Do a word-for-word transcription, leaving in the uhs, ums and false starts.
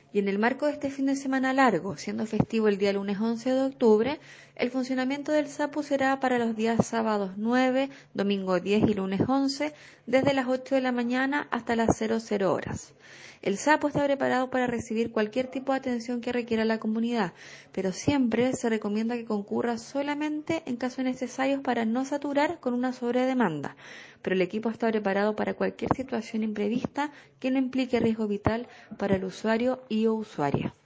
Y en el marco de este fin de semana largo, siendo festivo el día lunes once de octubre, el funcionamiento del SAPU será para los días sábados nueve, domingo diez y lunes once, desde las ocho de la mañana hasta las cero cero horas. El SAPU está preparado para recibir cualquier tipo de atención que requiera la comunidad, pero siempre se recomienda que concurra solamente en casos necesarios para no saturar con una sobredemanda. Pero el equipo está preparado para cualquier situación imprevista que no implique riesgo vital para el usuario y o usuaria.